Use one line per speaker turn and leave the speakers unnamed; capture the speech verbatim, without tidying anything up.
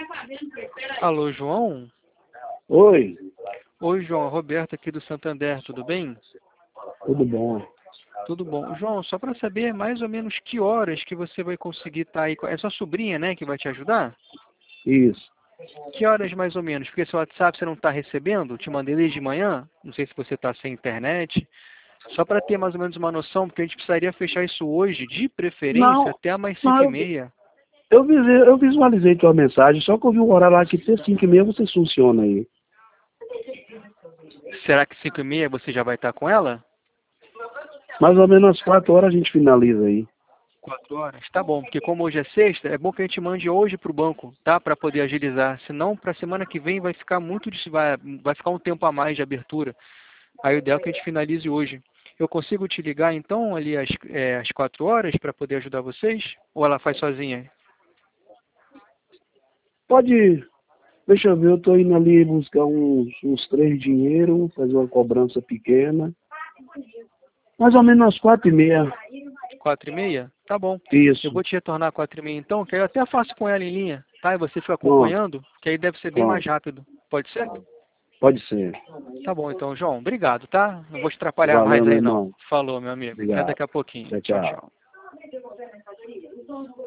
Alô, João?
Oi,
Oi, João. Roberto aqui do Santander, tudo bem?
tudo bom?
Tudo bom. João, só para saber mais ou menos que horas que você vai conseguir estar aí. com- É sua sobrinha, né, que vai te ajudar?
Isso.
Que horas mais ou menos? Porque seu WhatsApp você não está recebendo? Te mandei desde de manhã. Não sei se você está sem internet. Só para ter mais ou menos uma noção, porque a gente precisaria fechar isso hoje, de preferência,
Não,
até mais cinco
não,
e
eu,
meia.
eu, visi- eu visualizei tua mensagem, só que eu vi um horário lá que até cinco e meia vocês funcionam aí.
Será que cinco e meia você já vai estar com ela?
Mais ou menos às quatro horas a gente finaliza aí.
Quatro horas? Tá bom, porque como hoje é sexta, é bom que a gente mande hoje para o banco, tá? Para poder agilizar. Senão, para a semana que vem vai ficar muito, dis- vai, vai ficar um tempo a mais de abertura. Aí o ideal é que a gente finalize hoje. Eu consigo te ligar então ali às, é, às quatro horas para poder ajudar vocês? Ou ela faz sozinha?
Pode, deixa eu ver, eu tô indo ali buscar uns, uns três dinheiro, fazer uma cobrança pequena. Mais ou menos às quatro e meia.
Quatro e meia? Tá bom. Eu
Isso,
vou te retornar às quatro e meia então, que aí eu até faço com ela em linha, tá? E você fica
pronto,
acompanhando, que aí deve ser bem mais
pronto.
rápido. Pode ser?
Pode ser.
Tá bom então, João. Obrigado, tá? Não vou te atrapalhar
Valeu,
mais
meu
aí não.
irmão.
Falou, meu amigo. Até
Obrigado.
daqui a pouquinho.
Tchau,
Tchau,
tchau.
tchau.